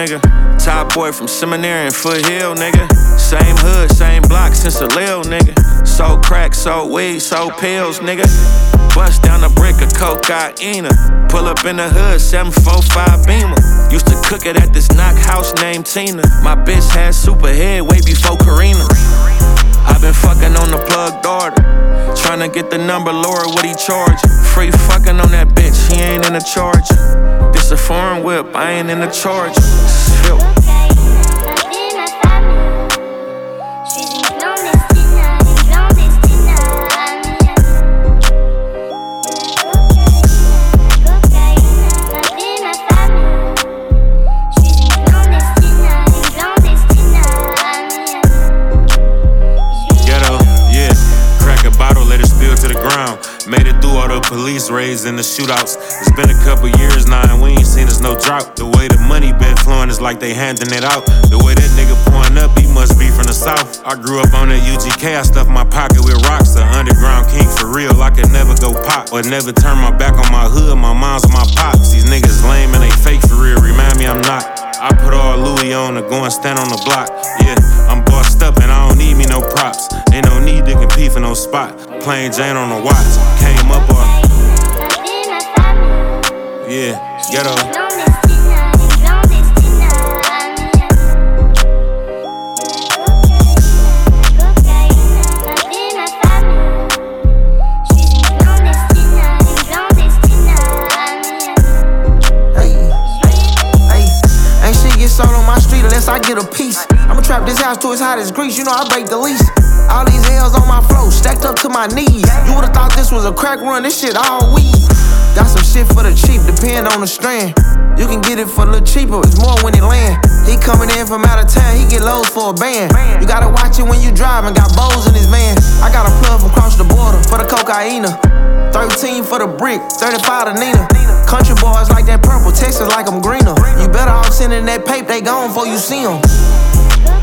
nigga. Top boy from Seminary and Foothill, nigga. Same hood, same block since a lil, nigga. So crack, so weed, so pills, nigga. Bust down a brick of cocaine. Pull up in the hood, 745 Beamer. Used to cook it at this knock house named Tina. My bitch had super head way before Karina. I been fucking on the plug daughter. Tryna get the number, Laura, what he charge? Free fucking on that bitch, he ain't in the charge. This a foreign whip, I ain't in the charge. Shit. Made it through all the police raids and the shootouts. It's been a couple years now and we ain't seen us no drought. The way the money been flowing is like they handing it out. The way that nigga pouring up, he must be from the south. I grew up on that UGK, I stuffed my pocket with rocks. The underground king for real, I could never go pop. Or never turn my back on my hood, my mom's and my pops. These niggas lame and they fake for real, remind me I'm not. I put all Louis on to go and stand on the block. Yeah, I'm bossed up and I don't need me no props. Ain't no need to compete for no spot. Plain Jane on the watch, came up or yeah, ghetto. Sold on my street unless I get a piece. I'ma trap this house till it's hot as grease. You know I break the lease. All these L's on my flow, stacked up to my knees. You would've thought this was a crack run, this shit all weed. Got some shit for the cheap, depend on the strand. You can get it for a little cheaper, it's more when it land. He coming in from out of town, he get loads for a band. You gotta watch it when you driving, got bows in his van. I got a plug from across the border for the cocaine. 13 for the brick, 35 to Nina. Country boys like that purple, Texas like I'm greener. You better off sending that paper, they gone before you see them.